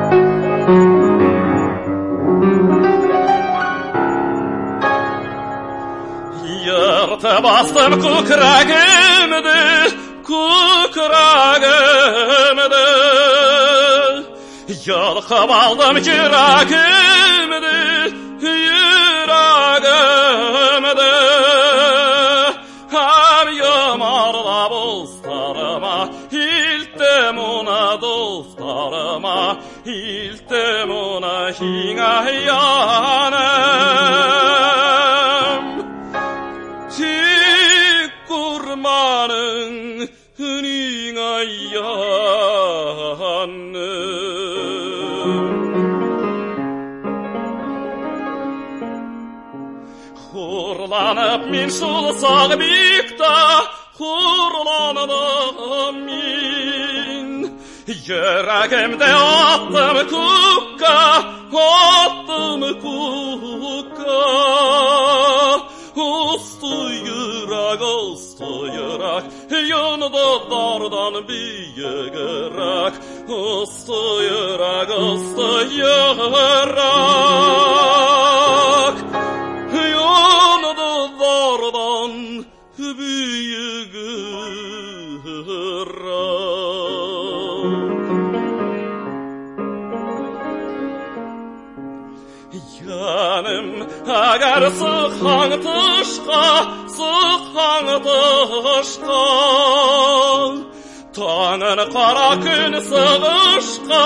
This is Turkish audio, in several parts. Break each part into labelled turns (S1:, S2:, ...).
S1: Yırtıp bastım kukragımdı, kukragımdı. Yılkıp aldım yüreğimdi, yüreğimdi. Hem yamarla bostarıma, ilttim ona dostlarıma, ilttim ona hinayanım. Tik kurmanın hinayanım. Hurlanıp min şul sağbikta, hurlanıp min. Yüreğimde attım kukka, attım kukka. Ustu yürek, yanıda dardan büyügerek. Ustu yürek. Yanıda dardan Yanım agar sıkan tışka, Tağın kara gün sığışka,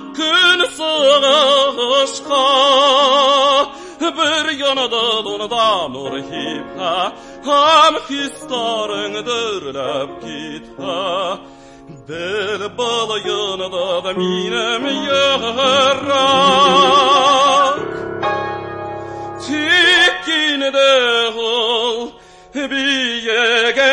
S1: Bir yanıda donda nur hipha, Ham histarın dörlep githa. Bel yanıda da minem yarak. Tikine de ol, bir yege